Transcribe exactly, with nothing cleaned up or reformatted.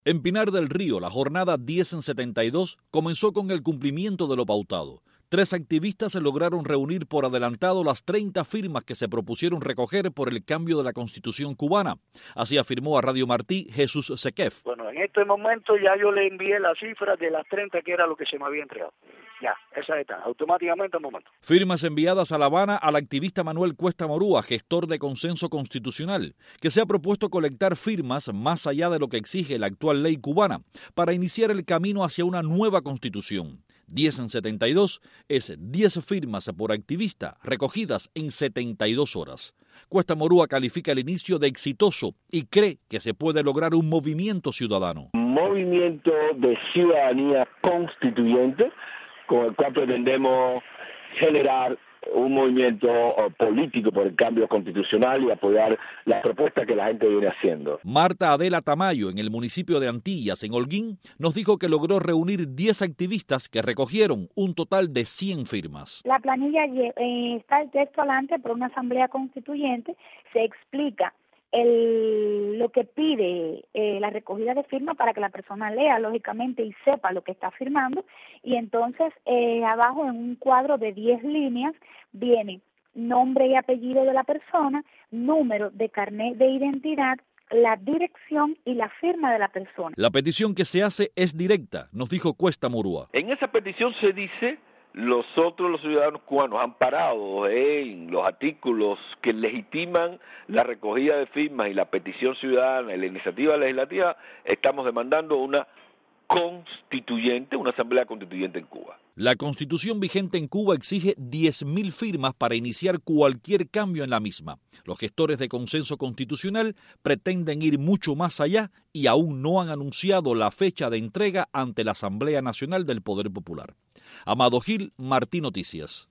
En Pinar del Río, la jornada diez en setenta y dos comenzó con el cumplimiento de lo pautado. Tres activistas lograron reunir por adelantado las treinta firmas que se propusieron recoger por el cambio de la Constitución cubana. Así afirmó a Radio Martí Jesús Sequef. Bueno, en este momento ya yo le envié las cifras de las treinta que era lo que se me había entregado. Ya, esa está, automáticamente al momento. Firmas enviadas a La Habana al activista Manuel Cuesta Morúa, gestor de Consenso Constitucional, que se ha propuesto colectar firmas más allá de lo que exige la actual ley cubana para iniciar el camino hacia una nueva constitución. diez en setenta y dos es diez firmas por activista recogidas en setenta y dos horas. Cuesta Morúa califica el inicio de exitoso y cree que se puede lograr un movimiento ciudadano. Un movimiento de ciudadanía constituyente con el cual pretendemos generar un movimiento político por el cambio constitucional y apoyar las propuestas que la gente viene haciendo. Marta Adela Tamayo, en el municipio de Antillas, en Holguín, nos dijo que logró reunir diez activistas que recogieron un total de cien firmas. La planilla eh, está el texto adelante por una asamblea constituyente, se explica El, lo que pide eh, la recogida de firmas para que la persona lea, lógicamente, y sepa lo que está firmando. Y entonces, eh, abajo en un cuadro de diez líneas, viene nombre y apellido de la persona, número de carnet de identidad, la dirección y la firma de la persona. La petición que se hace es directa, nos dijo Cuesta Morúa. En esa petición se dice: nosotros los ciudadanos cubanos amparados en los artículos que legitiman la recogida de firmas y la petición ciudadana y la iniciativa legislativa, estamos demandando una constituyente, una asamblea constituyente en Cuba. La constitución vigente en Cuba exige diez mil firmas para iniciar cualquier cambio en la misma. Los gestores de Consenso Constitucional pretenden ir mucho más allá y aún no han anunciado la fecha de entrega ante la Asamblea Nacional del Poder Popular. Amado Gil, Martí Noticias.